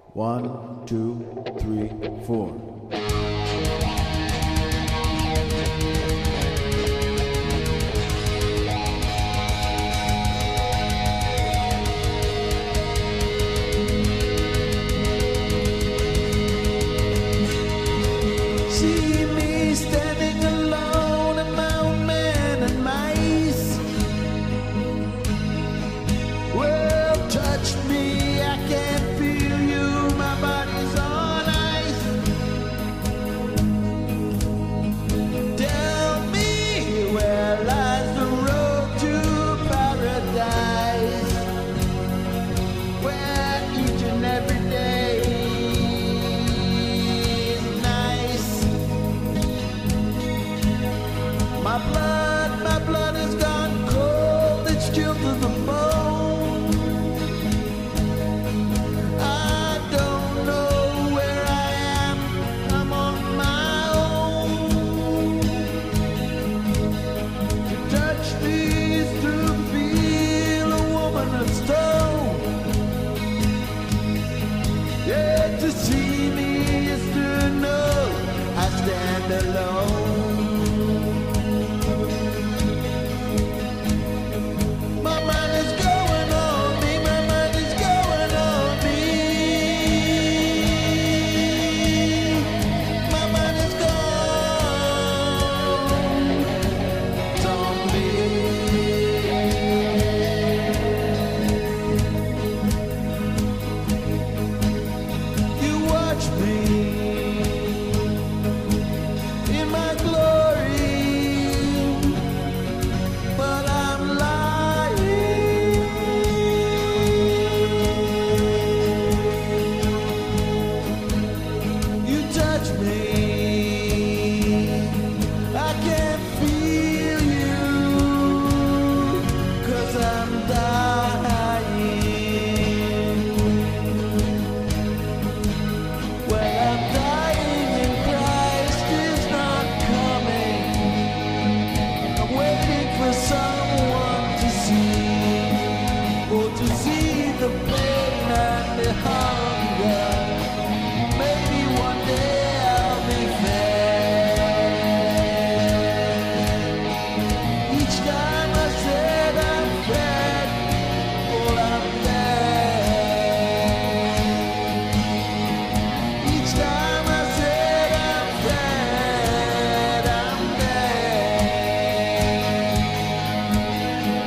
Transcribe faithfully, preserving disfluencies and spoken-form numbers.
One, two, three, four. See me standing alone in my own man and mice. Well, touch me, I can't feel you, my body's on ice. Tell me where lies the road to paradise, where each and every day is nice. My blood, my blood has gone cold, it's chilled to the bone. I don't know where I am, I'm on my own. To touch me is to feel a woman of stone. Yeah, to see me is to know I stand alone. My mind is going on me, my mind is going on me. My mind is gone on me. You watch me in my glory, but I'm lying. You touch me, I can't feel you, 'cause I'm dying. Well, I'm dying and Christ is not coming. I'm waiting for someone to see, or to see